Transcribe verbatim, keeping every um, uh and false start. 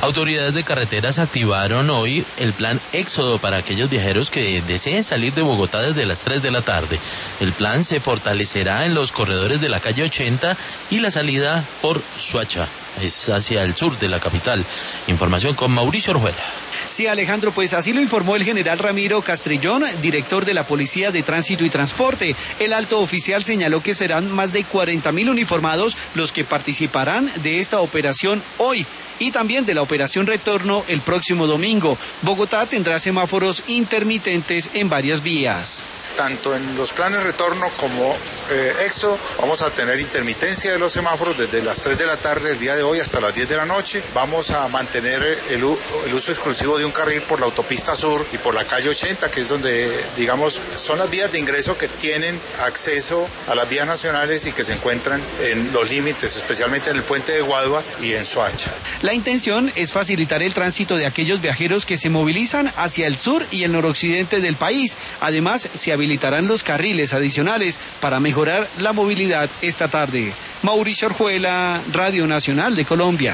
Autoridades de carreteras activaron hoy el plan Éxodo para aquellos viajeros que deseen salir de Bogotá desde las tres de la tarde. El plan se fortalecerá en los corredores de la calle ochenta y la salida por Soacha, es hacia el sur de la capital. Información con Mauricio Orjuela. Sí, Alejandro, pues así lo informó el general Ramiro Castrillón, director de la Policía de Tránsito y Transporte. El alto oficial señaló que serán más de cuarenta mil uniformados los que participarán de esta operación hoy y también de la operación Retorno el próximo domingo. Bogotá tendrá semáforos intermitentes en varias vías. Tanto en los planes Retorno como eh, Éxodo vamos a tener intermitencia de los semáforos desde las tres de la tarde del día de hoy hasta las diez de la noche. Vamos a mantener el, el uso exclusivo de un carril por la autopista sur y por la calle ochenta, que es donde, digamos, son las vías de ingreso que tienen acceso a las vías nacionales y que se encuentran en los límites, especialmente en el puente de Guadua y en Soacha. La intención es facilitar el tránsito de aquellos viajeros que se movilizan hacia el sur y el noroccidente del país. Además, se habilitarán los carriles adicionales para mejorar la movilidad esta tarde. Mauricio Orjuela, Radio Nacional de Colombia.